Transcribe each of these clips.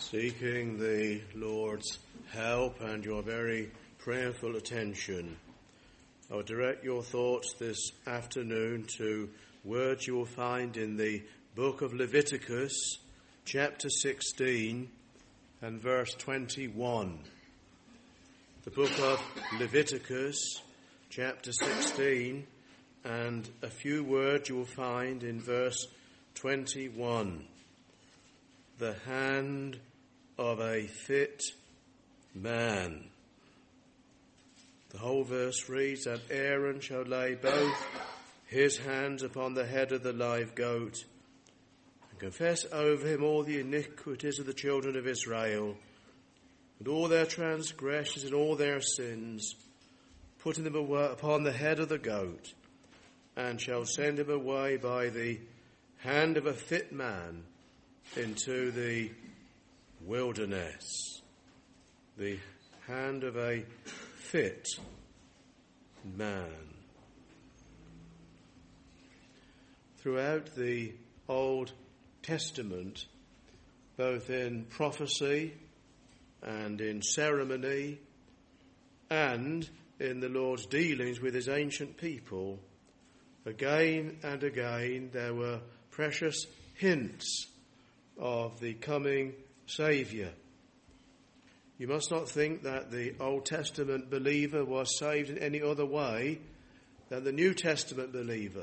Seeking the Lord's help and your very prayerful attention, I will direct your thoughts this afternoon to words you will find in the book of Leviticus, chapter 16 and verse 21. The book of Leviticus, chapter 16, and a few words you will find in verse 21. The hand of a fit man. The whole verse reads that Aaron shall lay both his hands upon the head of the live goat and confess over him all the iniquities of the children of Israel and all their transgressions and all their sins, putting them upon the head of the goat, and shall send him away by the hand of a fit man into the wilderness. The hand of a fit man. Throughout the Old Testament, both in prophecy and in ceremony and in the Lord's dealings with his ancient people, again and again there were precious hints of the coming Saviour. You must not think that the Old Testament believer was saved in any other way than the New Testament believer.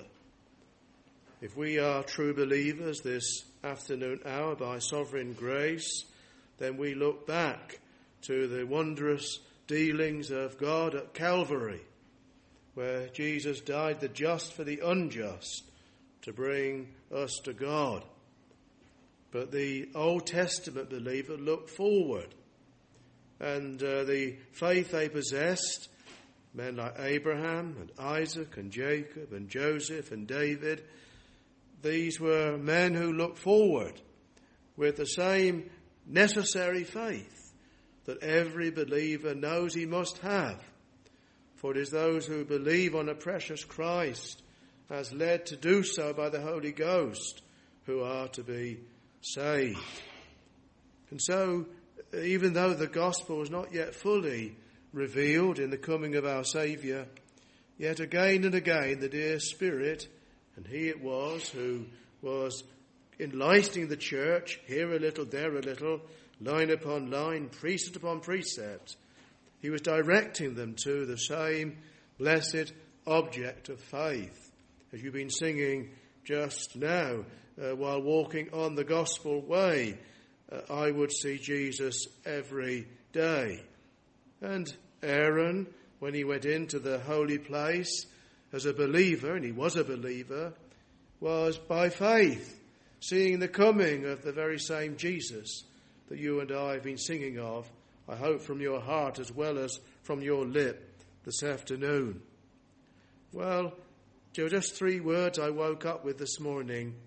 If we are true believers this afternoon hour by sovereign grace, then we look back to the wondrous dealings of God at Calvary, where Jesus died the just for the unjust to bring us to God. But the Old Testament believer looked forward, and the faith they possessed, men like Abraham and Isaac and Jacob and Joseph and David, these were men who looked forward with the same necessary faith that every believer knows he must have. For it is those who believe on a precious Christ, as led to do so by the Holy Ghost, who are to be saved. And so, even though the gospel was not yet fully revealed in the coming of our Saviour, yet again and again the dear Spirit, and he it was who was enlightening the church, here a little, there a little, line upon line, precept upon precept, he was directing them to the same blessed object of faith, as you've been singing just now, while walking on the gospel way. I would see Jesus every day. And Aaron, when he went into the holy place as a believer, and he was a believer, was by faith seeing the coming of the very same Jesus that you and I have been singing of, I hope from your heart as well as from your lip this afternoon. Well, just 3 words I woke up with this morning,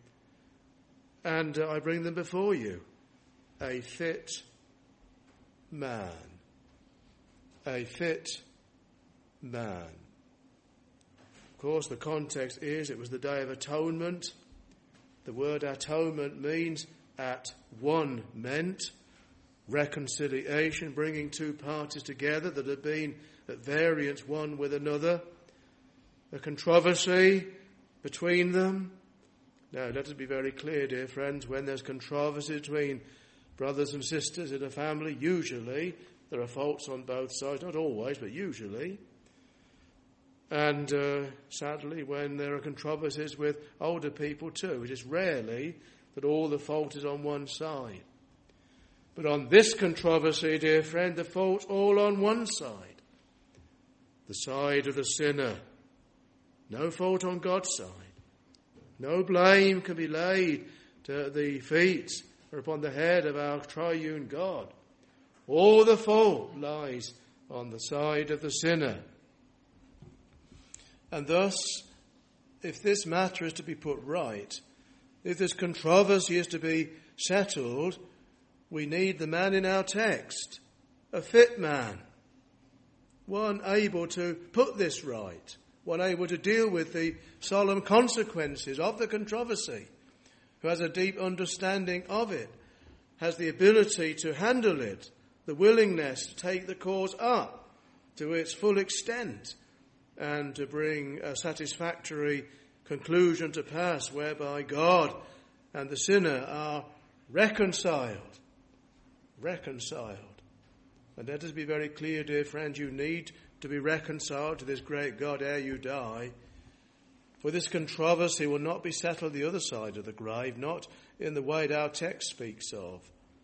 and I bring them before you. A fit man. A fit man. Of course, the context is it was the Day of Atonement. The word atonement means at one meant, reconciliation, bringing 2 parties together that had been at variance one with another. A controversy between them. Now, let us be very clear, dear friends, when there's controversy between brothers and sisters in a family, usually there are faults on both sides, not always, but usually. And sadly, when there are controversies with older people too, it is rarely that all the fault is on one side. But on this controversy, dear friend, the fault's all on one side. The side of the sinner. No fault on God's side. No blame can be laid to the feet or upon the head of our triune God. All the fault lies on the side of the sinner. And thus, if this matter is to be put right, if this controversy is to be settled, we need the man in our text, a fit man, one able to put this right, one able to deal with the solemn consequences of the controversy, who has a deep understanding of it, has the ability to handle it, the willingness to take the cause up to its full extent and to bring a satisfactory conclusion to pass whereby God and the sinner are reconciled. And let us be very clear, dear friends, you need to be reconciled to this great God ere you die. For this controversy will not be settled the other side of the grave, not in the way that our text speaks of.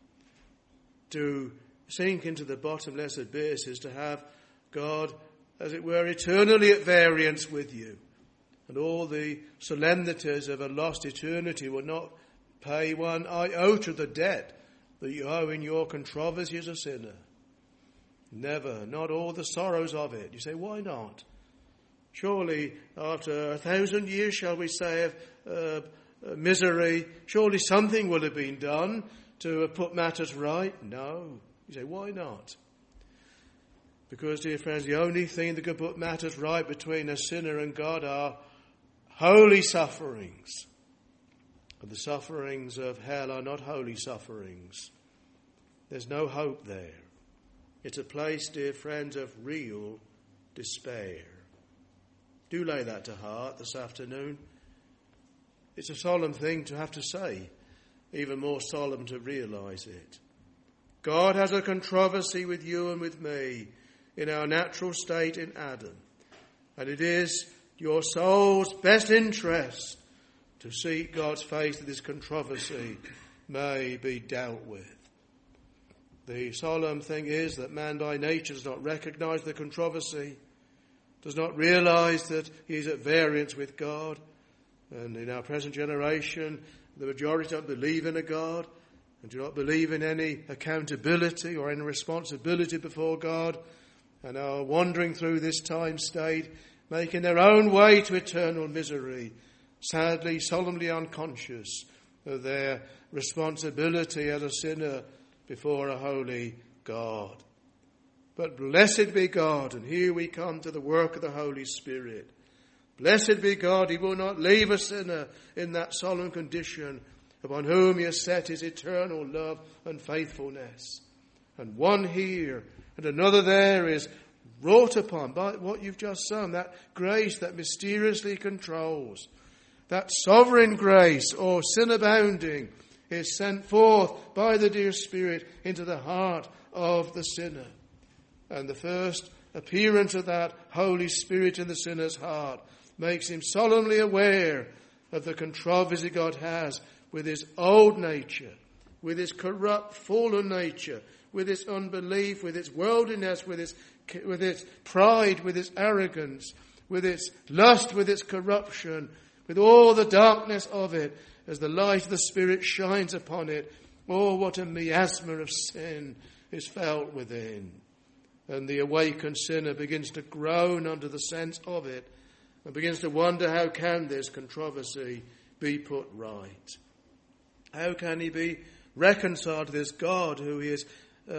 To sink into the bottomless abyss is to have God, as it were, eternally at variance with you. And all the solemnities of a lost eternity will not pay one iota of the debt that you owe in your controversy as a sinner. Never, not all the sorrows of it. You say, why not? Surely after 1,000 years, shall we say, of misery, surely something will have been done to put matters right? No. You say, why not? Because, dear friends, the only thing that can put matters right between a sinner and God are holy sufferings. And the sufferings of hell are not holy sufferings. There's no hope there. It's a place, dear friends, of real despair. Do lay that to heart this afternoon. It's a solemn thing to have to say, even more solemn to realise it. God has a controversy with you and with me in our natural state in Adam. And it is your soul's best interest to seek God's face that this controversy may be dealt with. The solemn thing is that man by nature does not recognise the controversy, does not realise that he is at variance with God. And in our present generation, the majority don't believe in a God and do not believe in any accountability or any responsibility before God, and are wandering through this time state, making their own way to eternal misery, sadly, solemnly unconscious of their responsibility as a sinner before a holy God. But blessed be God, and here we come to the work of the Holy Spirit. Blessed be God, he will not leave a sinner in that solemn condition upon whom he has set his eternal love and faithfulness. And one here and another there is wrought upon by what you've just sung, that grace that mysteriously controls. That sovereign grace, or sin abounding, is sent forth by the dear Spirit into the heart of the sinner. And the first appearance of that Holy Spirit in the sinner's heart makes him solemnly aware of the controversy God has with his old nature, with his corrupt, fallen nature, with its unbelief, with its worldliness, with its pride, with its arrogance, with its lust, with its corruption, with all the darkness of it. As the light of the Spirit shines upon it, oh, what a miasma of sin is felt within. And the awakened sinner begins to groan under the sense of it and begins to wonder, how can this controversy be put right? How can he be reconciled to this God who he is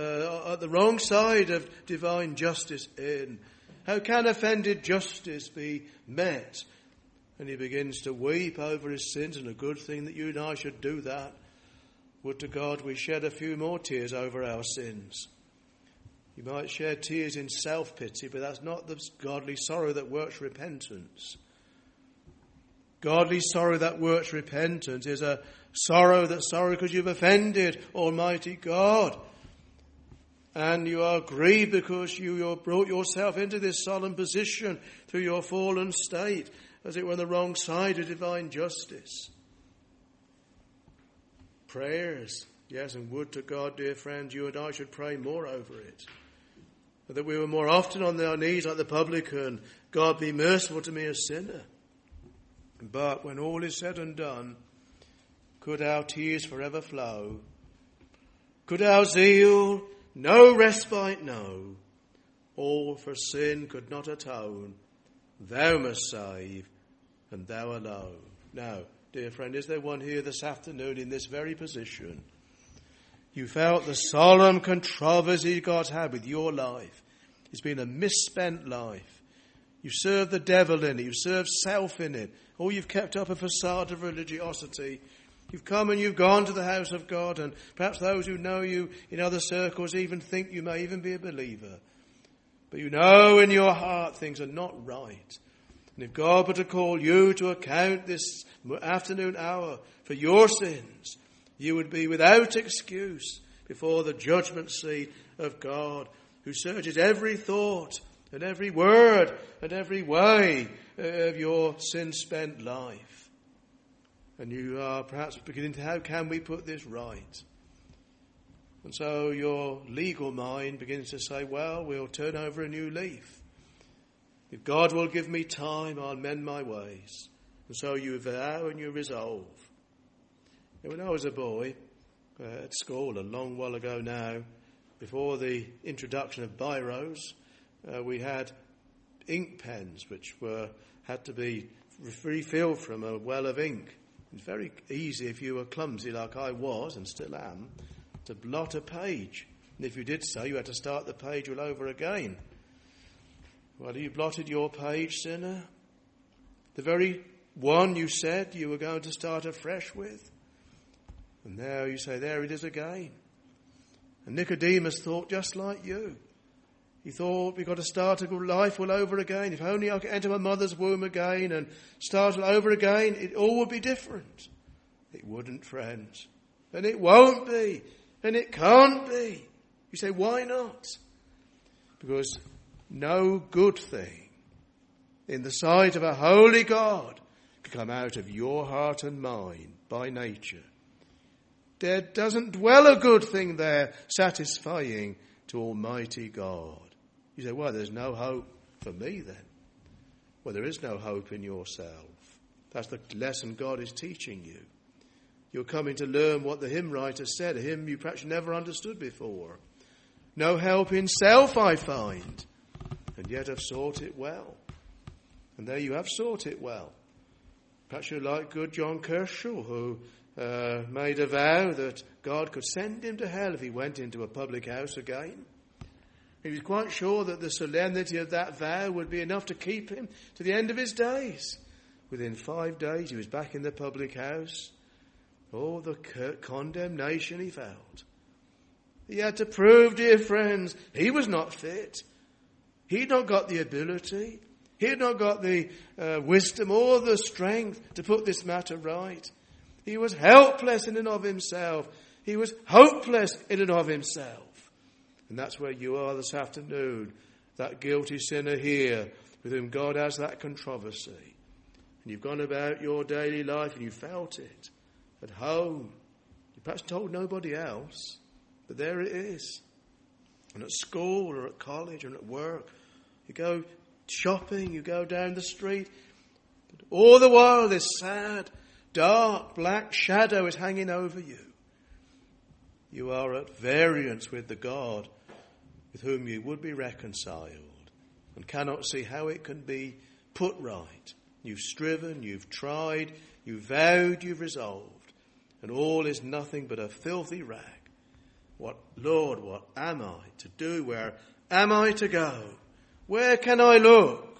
at the wrong side of divine justice in? How can offended justice be met? And he begins to weep over his sins, and a good thing that you and I should do that. Would to God we shed a few more tears over our sins. You might shed tears in self-pity, but that's not the godly sorrow that works repentance. Godly sorrow that works repentance is a sorrow because you've offended Almighty God. And you are grieved because you brought yourself into this solemn position through your fallen state, as it were on the wrong side of divine justice. Prayers, yes, and would to God, dear friends, you and I should pray more over it. That we were more often on our knees like the publican, God be merciful to me a sinner. But when all is said and done, could our tears forever flow? Could our zeal no respite know? All for sin could not atone. Thou must save, and thou alone. Now, dear friend, is there one here this afternoon in this very position? You felt the solemn controversy God's had with your life. It's been a misspent life. You've served the devil in it. You've served self in it. Or you've kept up a facade of religiosity You've come and you've gone to the house of God, and perhaps those who know you in other circles even think you may even be a believer. But you know in your heart things are not right. And if God were to call you to account this afternoon hour for your sins, you would be without excuse before the judgment seat of God, who searches every thought and every word and every way of your sin-spent life. And you are perhaps beginning to, how can we put this right? And so your legal mind begins to say, well, we'll turn over a new leaf. If God will give me time, I'll mend my ways. And so you vow and you resolve. And when I was a boy at school, a long while ago now, before the introduction of biros, we had ink pens which had to be refilled from a well of ink. It's very easy, if you were clumsy like I was and still am, to blot a page. And if you did so, you had to start the page all over again. Well, you blotted your page, sinner? The very one you said you were going to start afresh with? And now you say, there it is again. And Nicodemus thought just like you. He thought, we've got to start a life all over again. If only I could enter my mother's womb again and start all over again, it all would be different. It wouldn't, friends. And it won't be. And it can't be. You say, why not? Because no good thing in the sight of a holy God can come out of your heart and mind by nature. There doesn't dwell a good thing there satisfying to Almighty God. You say, well, there's no hope for me then. Well, there is no hope in yourself. That's the lesson God is teaching you. You're coming to learn what the hymn writer said, a hymn you perhaps never understood before. No help in self I find, and yet I've sought it well. And there you have sought it well. Perhaps you're like good John Kershaw, who made a vow that God could send him to hell if he went into a public house again. He was quite sure that the solemnity of that vow would be enough to keep him to the end of his days. Within 5 days, he was back in the public house. Oh, the condemnation he felt. He had to prove, dear friends, he was not fit. He'd not got the ability. He had not got the wisdom or the strength to put this matter right. He was helpless in and of himself. He was hopeless in and of himself. And that's where you are this afternoon, that guilty sinner here with whom God has that controversy. And you've gone about your daily life and you felt it at home. You perhaps told nobody else, but there it is. And at school or at college or at work, you go shopping, you go down the street. But all the while this sad, dark, black shadow is hanging over you. You are at variance with the God with whom you would be reconciled and cannot see how it can be put right. You've striven, you've tried, you've vowed, you've resolved, and all is nothing but a filthy rag. What, Lord, what am I to do? Where am I to go? Where can I look?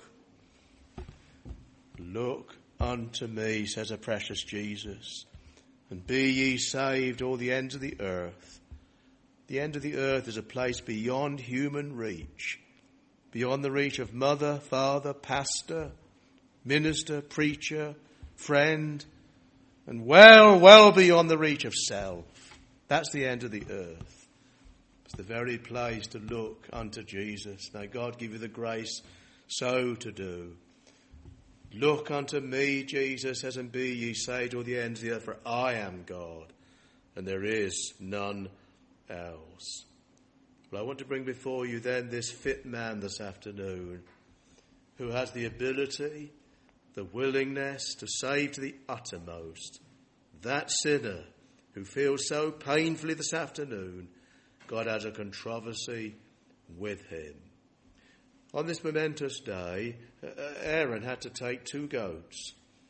Look unto me, says a precious Jesus, and be ye saved all the ends of the earth. The end of the earth is a place beyond human reach, beyond the reach of mother, father, pastor, minister, preacher, friend, and well beyond the reach of self. That's the end of the earth. It's the very place to look unto Jesus. May God give you the grace so to do. Look unto me, Jesus says, and be ye saved all the ends of the earth, for I am God, and there is none else. Well, I want to bring before you then this fit man this afternoon who has the ability, the willingness to save to the uttermost that sinner who feels so painfully this afternoon. God has a controversy with him. On this momentous day, Aaron had to take 2 goats.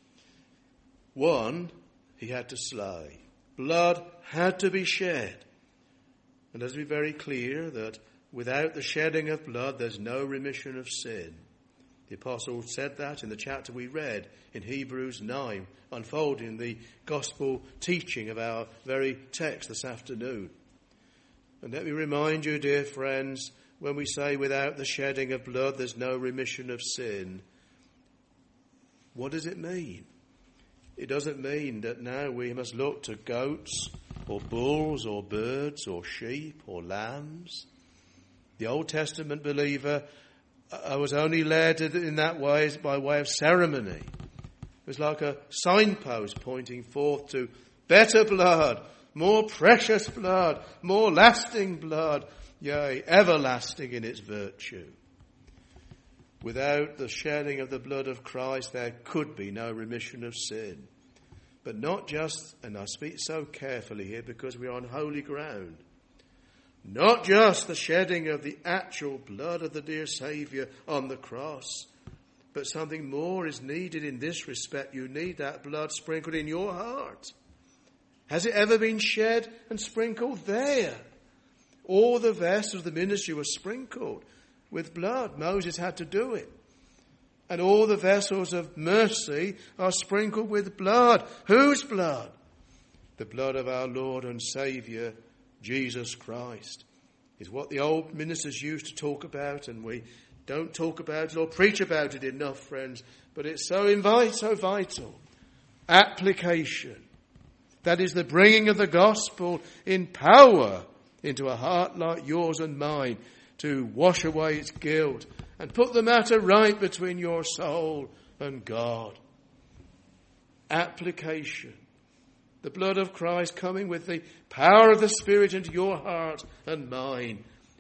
One he had to slay. Blood had to be shed. And let's be very clear that without the shedding of blood, there's no remission of sin. The apostle said that in the chapter we read in Hebrews 9, unfolding the gospel teaching of our very text this afternoon. And let me remind you, dear friends, when we say without the shedding of blood there's no remission of sin, what does it mean? It doesn't mean that now we must look to goats or bulls or birds or sheep or lambs. The Old Testament believer was only led in that way by way of ceremony. It was like a signpost pointing forth to better blood, more precious blood, more lasting blood, yea, everlasting in its virtue. Without the shedding of the blood of Christ, there could be no remission of sin. But not just, and I speak so carefully here because we are on holy ground, not just the shedding of the actual blood of the dear Saviour on the cross, but something more is needed in this respect. You need that blood sprinkled in your heart. Has it ever been shed and sprinkled there? All the vessels of the ministry were sprinkled with blood. Moses had to do it. And all the vessels of mercy are sprinkled with blood. Whose blood? The blood of our Lord and Saviour, Jesus Christ. Is what the old ministers used to talk about, and we don't talk about it or preach about it enough, friends. But it's so vital. Application. That is the bringing of the gospel in power into a heart like yours and mine to wash away its guilt and put the matter right between your soul and God. Application. The blood of Christ coming with the power of the Spirit into your heart and mine,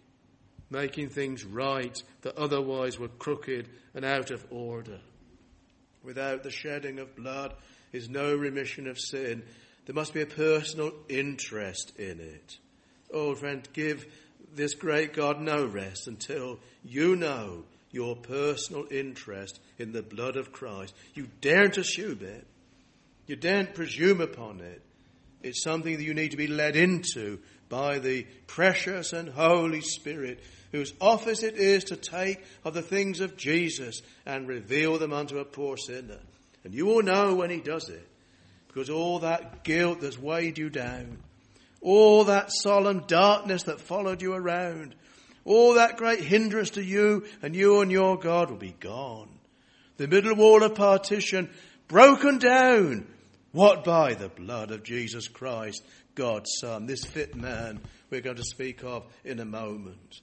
making things right that otherwise were crooked and out of order. Without the shedding of blood is no remission of sin. There must be a personal interest in it. Oh, friend, give this great God no rest until you know your personal interest in the blood of Christ. You daren't assume it. You daren't presume upon it. It's something that you need to be led into by the precious and Holy Spirit, whose office it is to take of the things of Jesus and reveal them unto a poor sinner. And you will know when he does it, because all that guilt that's weighed you down, all that solemn darkness that followed you around, all that great hindrance to you and your God will be gone. The middle wall of partition broken down. What? By the blood of Jesus Christ, God's Son, this fit man we're going to speak of in a moment.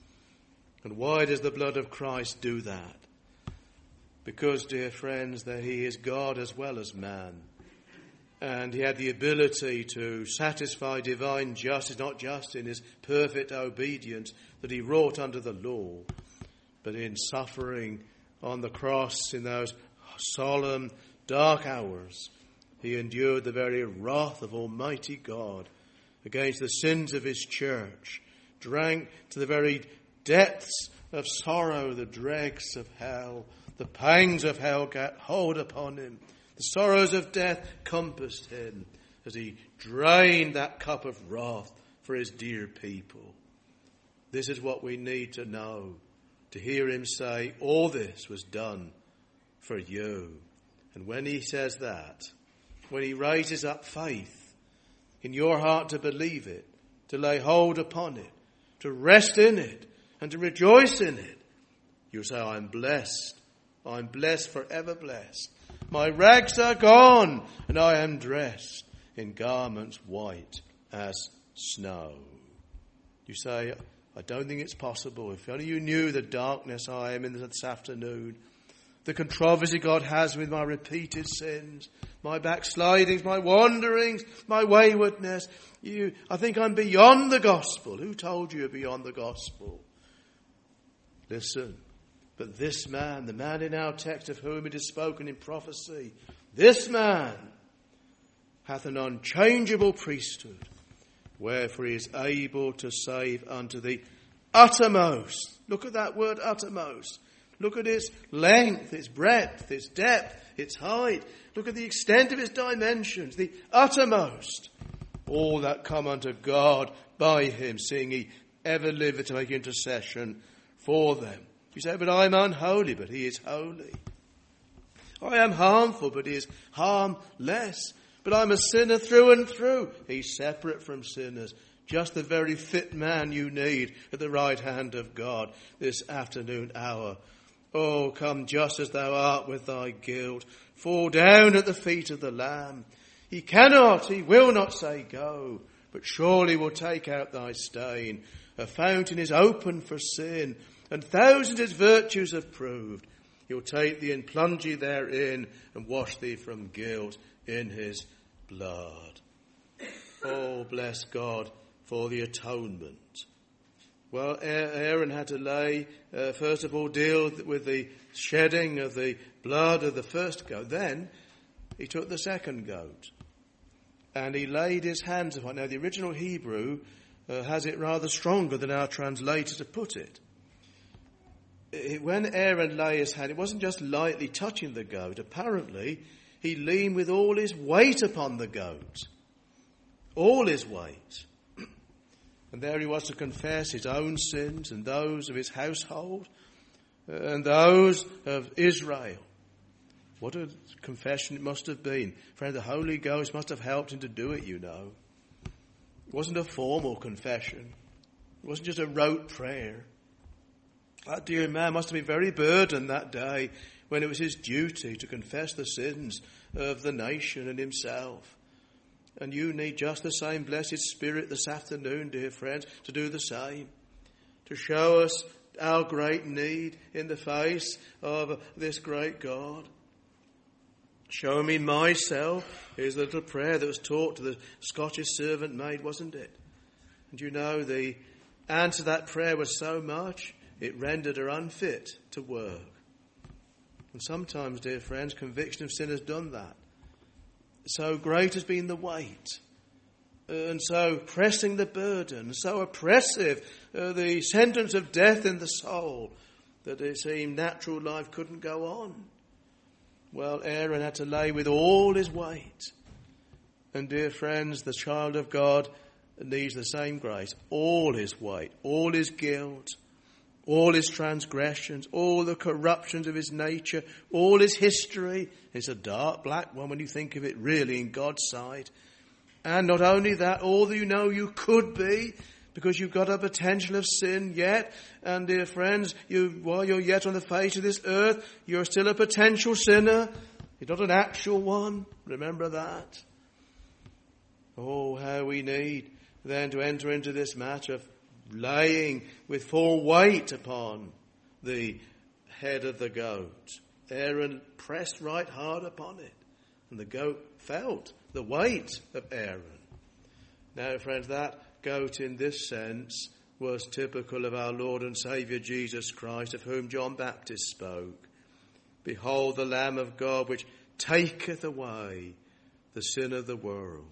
And why does the blood of Christ do that? Because, dear friends, that he is God as well as man. And he had the ability to satisfy divine justice, not just in his perfect obedience that he wrought under the law, but in suffering on the cross in those solemn, dark hours. He endured the very wrath of Almighty God against the sins of his church, drank to the very depths of sorrow, the dregs of hell, the pangs of hell got hold upon him. The sorrows of death compassed him as he drained that cup of wrath for his dear people. This is what we need to know, to hear him say, all this was done for you. And when he says that, when he raises up faith in your heart to believe it, to lay hold upon it, to rest in it, and to rejoice in it, you'll say, I'm blessed. I'm blessed, forever blessed. My rags are gone, and I am dressed in garments white as snow. You say, I don't think it's possible. If only you knew the darkness I am in this afternoon, the controversy God has with my repeated sins, my backslidings, my wanderings, my waywardness. I think I'm beyond the gospel. Who told you you're beyond the gospel? Listen. But this man, the man in our text of whom it is spoken in prophecy, this man hath an unchangeable priesthood, wherefore he is able to save unto the uttermost. Look at that word, uttermost. Look at its length, its breadth, its depth, its height. Look at the extent of its dimensions, the uttermost. All that come unto God by him, seeing he ever liveth to make intercession for them. You say, but I'm unholy, but he is holy. I am harmful, but he is harmless. But I'm a sinner through and through. He's separate from sinners. Just the very fit man you need at the right hand of God this afternoon hour. Oh, come just as thou art with thy guilt. Fall down at the feet of the Lamb. He cannot, he will not say go, but surely will take out thy stain. A fountain is open for sin, and thousands his virtues have proved. He'll take thee and plunge thee therein, and wash thee from guilt in his blood. Oh, bless God for the atonement. Well, Aaron had to first of all, deal with the shedding of the blood of the first goat. Then he took the second goat and he laid his hands upon it. Now, the original Hebrew has it rather stronger than our translators have put it. When Aaron lay his hand, it wasn't just lightly touching the goat. Apparently, he leaned with all his weight upon the goat. All his weight. And there he was to confess his own sins and those of his household and those of Israel. What a confession it must have been. Friend, the Holy Ghost must have helped him to do it, you know. It wasn't a formal confession. It wasn't just a rote prayer. That dear man must have been very burdened that day when it was his duty to confess the sins of the nation and himself. And you need just the same blessed Spirit this afternoon, dear friends, to do the same. To show us our great need in the face of this great God. Show me myself is the little prayer that was taught to the Scottish servant maid, wasn't it? And you know, the answer to that prayer was so much, it rendered her unfit to work. And sometimes, dear friends, conviction of sin has done that. So great has been the weight, and so pressing the burden, and so oppressive the sentence of death in the soul, that it seemed natural life couldn't go on. Well, Aaron had to lay with all his weight. And dear friends, the child of God needs the same grace. All his weight, all his guilt, all his transgressions, all the corruptions of his nature, all his history. It's a dark black one when you think of it really in God's sight. And not only that, all that you know you could be, because you've got a potential of sin yet. And dear friends, while you're yet on the face of this earth, you're still a potential sinner. You're not an actual one. Remember that. Oh, how we need then to enter into this matter of laying with full weight upon the head of the goat. Aaron pressed right hard upon it, and the goat felt the weight of Aaron. Now, friends, that goat in this sense was typical of our Lord and Saviour Jesus Christ, of whom John Baptist spoke. Behold the Lamb of God, which taketh away the sin of the world.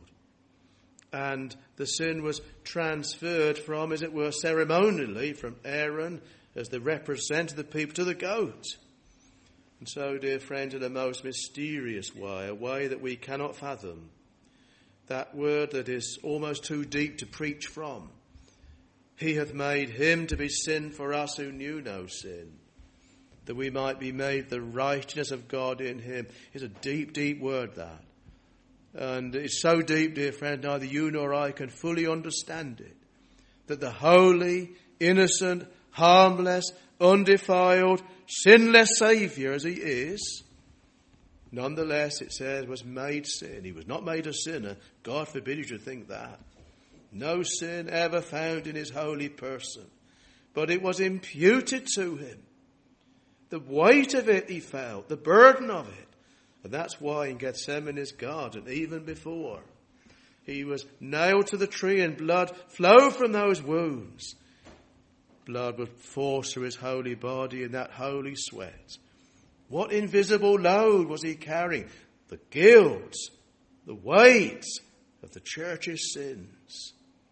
And the sin was transferred from, as it were, ceremonially, from Aaron as the representative of the people to the goat. And so, dear friends, in a most mysterious way, a way that we cannot fathom, that word that is almost too deep to preach from, he hath made him to be sin for us who knew no sin, that we might be made the righteousness of God in him. It's a deep, deep word, that. And it's so deep, dear friend, neither you nor I can fully understand it. That the holy, innocent, harmless, undefiled, sinless Saviour as he is, nonetheless, it says, was made sin. He was not made a sinner. God forbid you should think that. No sin ever found in his holy person. But it was imputed to him. The weight of it he felt, the burden of it. And that's why in Gethsemane's garden, even before, he was nailed to the tree and blood flowed from those wounds. Blood would force through his holy body in that holy sweat. What invisible load was he carrying? The guilt, the weight of the church's sins.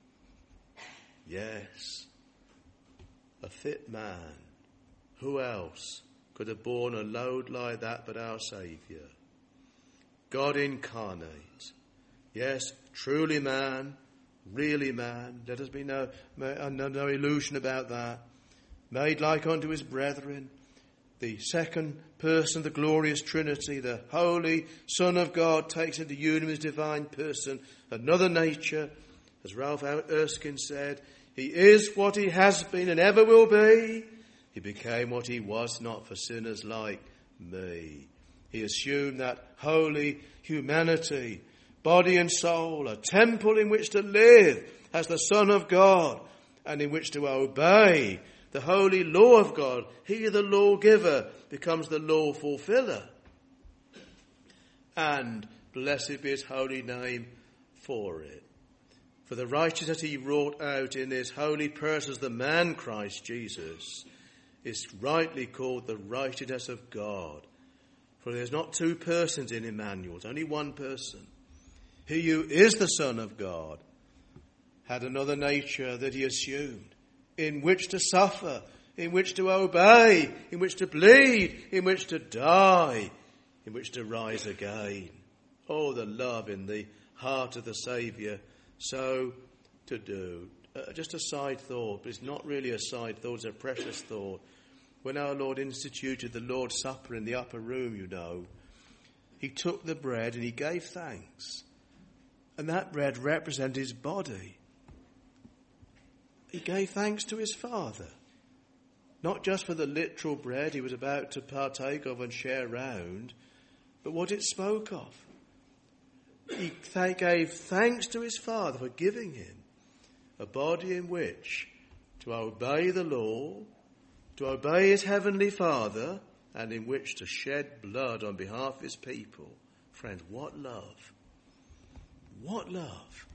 Yes, a fit man. Who else could have borne a load like that but our Saviour? God incarnate. Yes, truly man, really man. Let us be no illusion about that. made like unto his brethren, the second person, the glorious Trinity, the Holy Son of God takes into union his divine person, another nature, as Ralph Erskine said, he is what he has been and ever will be. He became what he was not for sinners like me. He assumed that holy humanity, body and soul, a temple in which to live as the Son of God and in which to obey the holy law of God. He, the lawgiver, becomes the law fulfiller. And blessed be his holy name for it. For the righteousness he wrought out in his holy person as the man Christ Jesus is rightly called the righteousness of God. For there's not two persons in Emmanuel, it's only one person. He who is the Son of God had another nature that he assumed, in which to suffer, in which to obey, in which to bleed, in which to die, in which to rise again. Oh, the love in the heart of the Saviour so to do. Just a side thought, but it's not really a side thought, it's a precious thought. When our Lord instituted the Lord's Supper in the upper room, you know, he took the bread and he gave thanks. And that bread represented his body. He gave thanks to his Father. Not just for the literal bread he was about to partake of and share round, but what it spoke of. He gave thanks to his Father for giving him a body in which to obey the law, to obey his heavenly Father, and in which to shed blood on behalf of his people. Friends, what love! What love!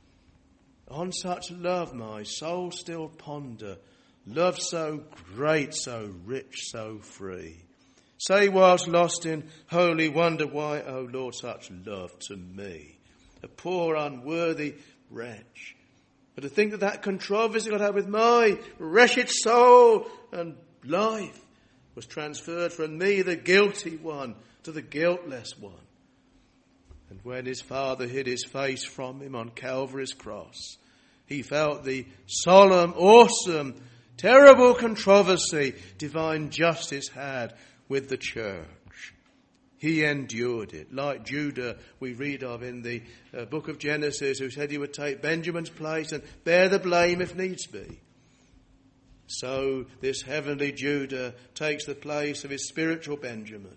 On such love my soul still ponder, love so great, so rich, so free. Say whilst lost in holy wonder, why, O Lord, such love to me, a poor unworthy wretch. But to think that controversy God had with my wretched soul and life was transferred from me, the guilty one, to the guiltless one. And when his Father hid his face from him on Calvary's cross, he felt the solemn, awesome, terrible controversy divine justice had with the church. He endured it, like Judah we read of in the book of Genesis, who said he would take Benjamin's place and bear the blame if needs be. So this heavenly Judah takes the place of his spiritual Benjamin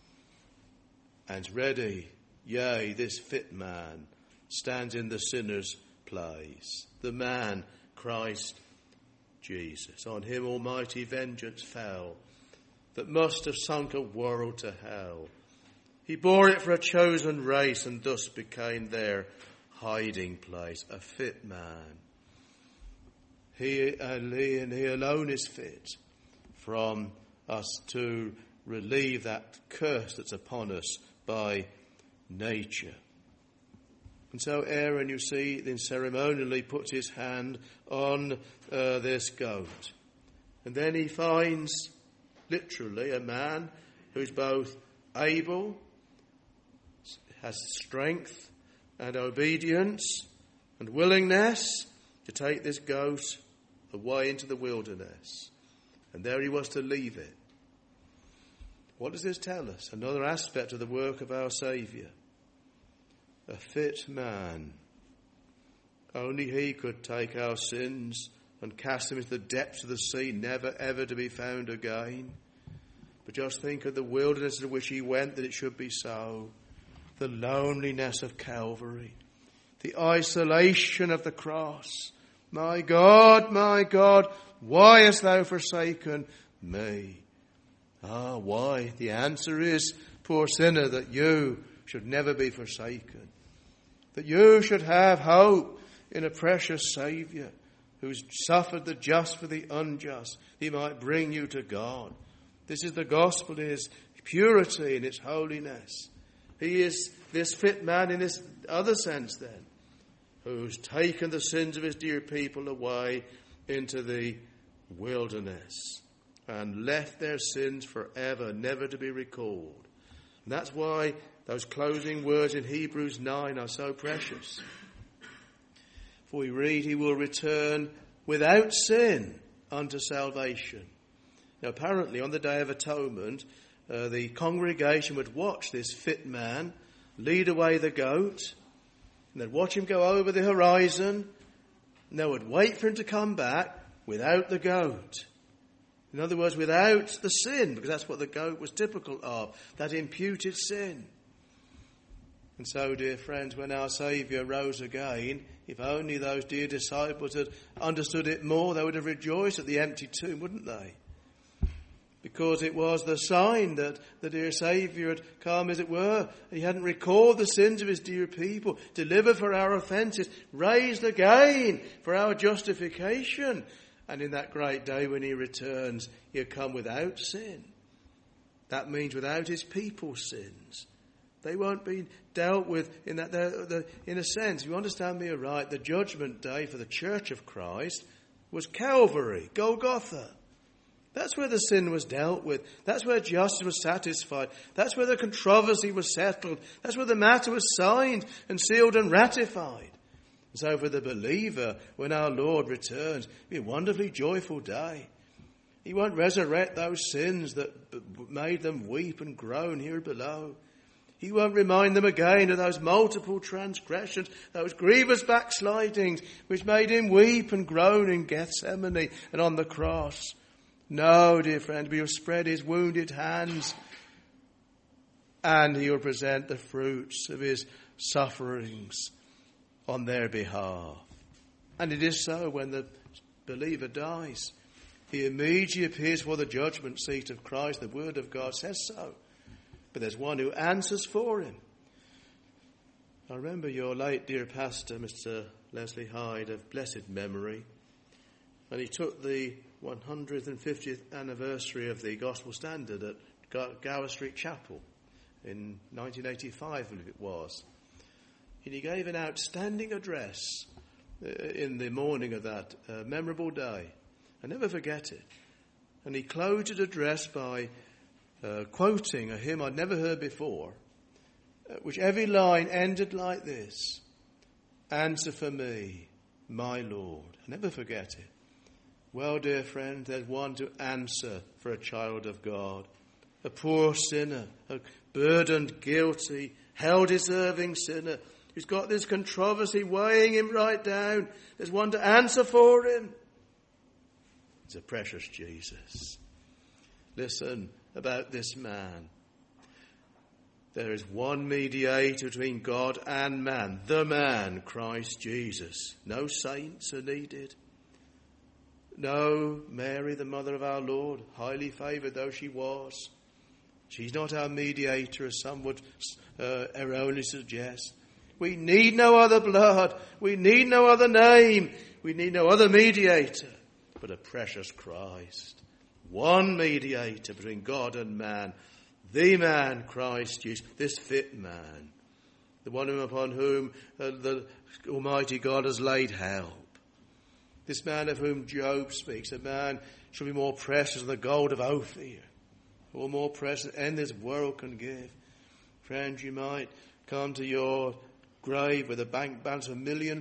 and is ready. Yea, this fit man stands in the sinner's place. The man, Christ Jesus. On him almighty vengeance fell, that must have sunk a world to hell. He bore it for a chosen race and thus became their hiding place. A fit man. He alone is fit from us to relieve that curse that's upon us by nature. And so Aaron, you see, then ceremonially puts his hand on this goat. And then he finds, literally, a man who's both able, has strength and obedience and willingness to take this goat away into the wilderness. And there he was to leave it. What does this tell us? Another aspect of the work of our Saviour. A fit man. Only he could take our sins and cast them into the depths of the sea, never ever to be found again. But just think of the wilderness in which he went, that it should be so. The loneliness of Calvary. The isolation of the cross. My God, why hast thou forsaken me? Why? The answer is, poor sinner, that you should never be forsaken. That you should have hope in a precious Saviour who's suffered the just for the unjust. He might bring you to God. This is the gospel, in its purity, in its holiness. He is this fit man in this other sense then, who's taken the sins of his dear people away into the wilderness and left their sins forever, never to be recalled. And that's why those closing words in Hebrews 9 are so precious. For we read, he will return without sin unto salvation. Now, apparently, on the Day of Atonement, the congregation would watch this fit man lead away the goat, and they'd watch him go over the horizon, and they would wait for him to come back without the goat. In other words, without the sin, because that's what the goat was typical of, that imputed sin. And so, dear friends, when our Saviour rose again, if only those dear disciples had understood it more, they would have rejoiced at the empty tomb, wouldn't they? Because it was the sign that the dear Saviour had come, as it were. He hadn't recalled the sins of his dear people, delivered for our offences, raised again for our justification. And in that great day when he returns, he'll come without sin. That means without his people's sins. They won't be dealt with in that. In a sense, if you understand me aright, the judgment day for the Church of Christ was Calvary, Golgotha. That's where the sin was dealt with. That's where justice was satisfied. That's where the controversy was settled. That's where the matter was signed and sealed and ratified. So for the believer, when our Lord returns, it'll be a wonderfully joyful day. He won't resurrect those sins that made them weep and groan here below. He won't remind them again of those multiple transgressions, those grievous backslidings, which made him weep and groan in Gethsemane and on the cross. No, dear friend, he will spread his wounded hands and he will present the fruits of his sufferings on their behalf. And it is so when the believer dies. He immediately appears before the judgment seat of Christ. The Word of God says so. But there's one who answers for him. I remember your late dear pastor, Mr. Leslie Hyde, of blessed memory. And he took the 150th anniversary of the Gospel Standard at Gower Street Chapel in 1985, I believe it was. And he gave an outstanding address in the morning of that memorable day. I never forget it. And he closed his address by quoting a hymn I'd never heard before, which every line ended like this: "Answer for me, my Lord." I never forget it. Well, dear friend, there's one to answer for a child of God, a poor sinner, a burdened, guilty, hell-deserving sinner who's got this controversy weighing him right down. There's one to answer for him. It's a precious Jesus. Listen about this man. There is one mediator between God and man, the man, Christ Jesus. No saints are needed. No, Mary, the mother of our Lord, highly favoured though she was. She's not our mediator, as some would erroneously suggest. We need no other blood. We need no other name. We need no other mediator but a precious Christ. One mediator between God and man. The man, Christ Jesus, this fit man. The one upon whom the Almighty God has laid help. This man of whom Job speaks, a man shall be more precious than the gold of Ophir, or more precious than this world can give. Friends, you might come to your grave with a bank balance of £1 million.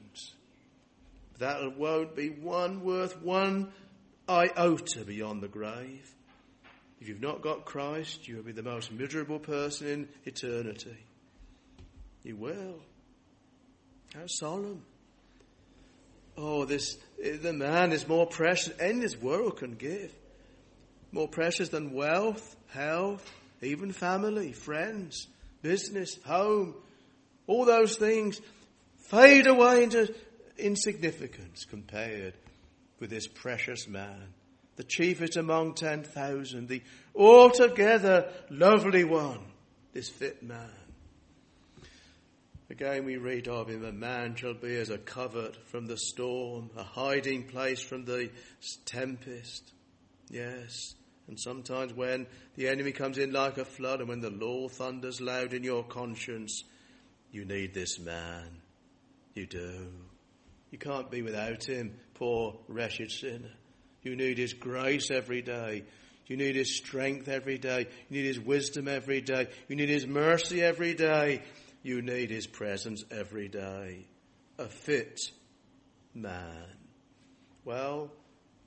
That won't be worth one iota beyond the grave. If you've not got Christ, you will be the most miserable person in eternity. You will. How solemn. Oh, the man is more precious than any this world can give. More precious than wealth, health, even family, friends, business, home. All those things fade away into insignificance compared with this precious man. The chiefest among 10,000, the altogether lovely one, this fit man. Again we read of him, a man shall be as a covert from the storm, a hiding place from the tempest. Yes, and sometimes when the enemy comes in like a flood and when the law thunders loud in your conscience, you need this man. You do. You can't be without him, poor wretched sinner. You need his grace every day. You need his strength every day. You need his wisdom every day. You need his mercy every day. You need his presence every day. A fit man. Well,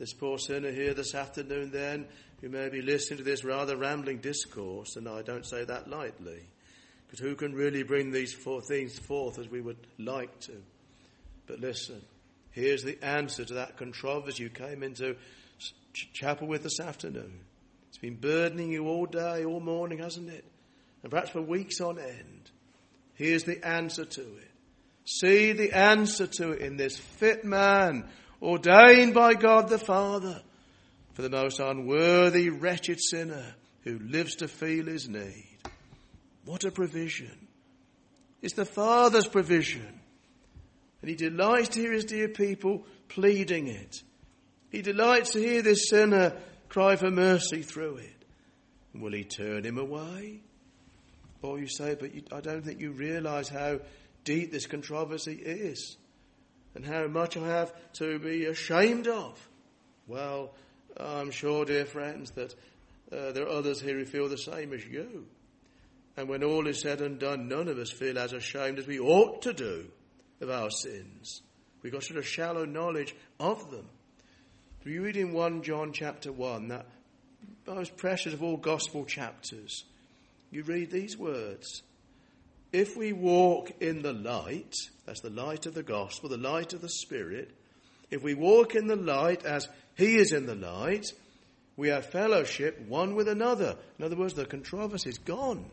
This poor sinner here this afternoon then, who may be listening to this rather rambling discourse, and I don't say that lightly, because who can really bring these four things forth as we would like to? But listen, here's the answer to that controversy you came into chapel with this afternoon. It's been burdening you all day, all morning, hasn't it? And perhaps for weeks on end. Here's the answer to it. See the answer to it in this fit man, ordained by God the Father for the most unworthy, wretched sinner who lives to feel his need. What a provision. It's the Father's provision. And he delights to hear his dear people pleading it. He delights to hear this sinner cry for mercy through it. And will he turn him away? Or you say, but I don't think you realise how deep this controversy is and how much I have to be ashamed of. Well, I'm sure, dear friends, that there are others here who feel the same as you. And when all is said and done, none of us feel as ashamed as we ought to do of our sins. We've got sort of shallow knowledge of them. You read in 1 John chapter 1, that most precious of all gospel chapters, you read these words: if we walk in the light, that's the light of the gospel, the light of the Spirit, if we walk in the light as he is in the light, we have fellowship one with another. In other words, the controversy is gone.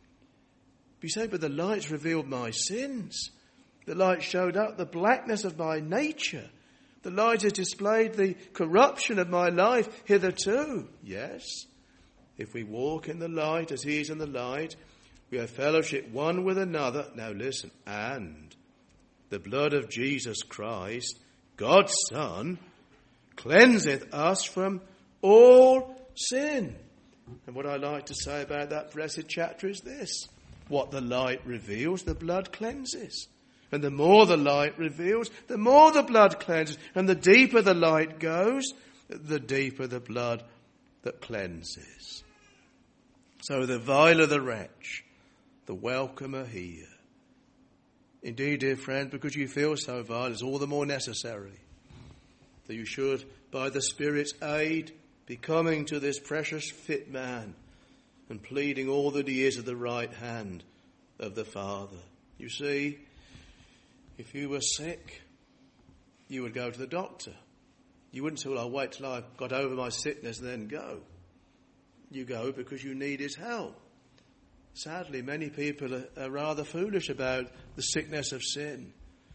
You say, but the light's revealed my sins. The light showed up the blackness of my nature. The light has displayed the corruption of my life hitherto. Yes, if we walk in the light as he is in the light, we have fellowship one with another. Now listen, and the blood of Jesus Christ, God's Son, cleanseth us from all sin. And what I like to say about that blessed chapter is this: what the light reveals, the blood cleanses. And the more the light reveals, the more the blood cleanses. And the deeper the light goes, the deeper the blood that cleanses. So the viler the wretch, the welcomer here. Indeed, dear friend, because you feel so vile, it's all the more necessary that you should, by the Spirit's aid, be coming to this precious fit man and pleading all that he is at the right hand of the Father. You see, if you were sick, you would go to the doctor. You wouldn't say, well, I'll wait till I've got over my sickness and then go. You go because you need his help. Sadly, many people are rather foolish about the sickness of sin.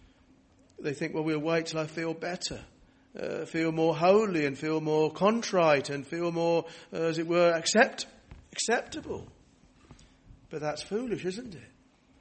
They think, well, we'll wait till I feel better, feel more holy and feel more contrite and feel more, as it were, acceptable. But that's foolish, isn't it?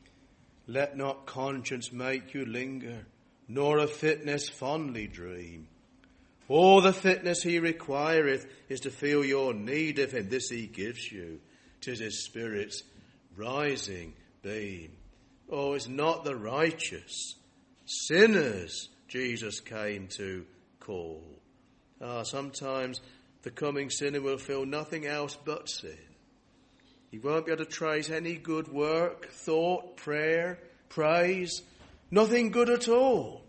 Let not conscience make you linger, nor of fitness fondly dream. All the fitness he requireth is to feel your need of him. This he gives you. 'Tis his Spirit's rising beam. Oh, it's not the righteous, sinners Jesus came to call. Sometimes the coming sinner will feel nothing else but sin. He won't be able to trace any good work, thought, prayer, praise, nothing good at all.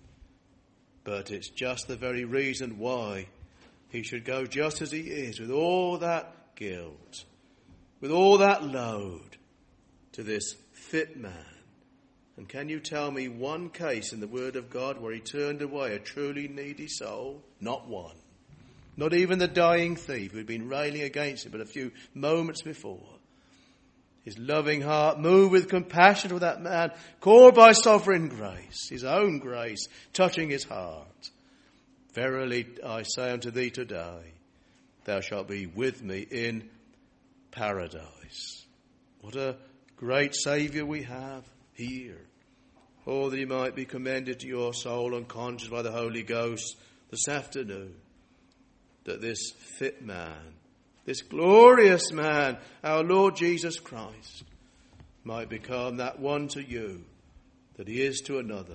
But it's just the very reason why he should go just as he is, with all that guilt, with all that load, to this fit man. And can you tell me one case in the Word of God where he turned away a truly needy soul? Not one. Not even the dying thief who had been railing against him but a few moments before. His loving heart moved with compassion for that man, called by sovereign grace, his own grace, touching his heart. Verily I say unto thee today, thou shalt be with me in paradise. What a great Saviour we have here. Oh, that he might be commended to your soul and conscience by the Holy Ghost this afternoon. That this fit man, this glorious man, our Lord Jesus Christ, might become that one to you that he is to another.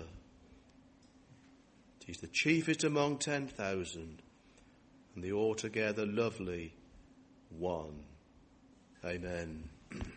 He's the chiefest among 10,000 and the altogether lovely one. Amen.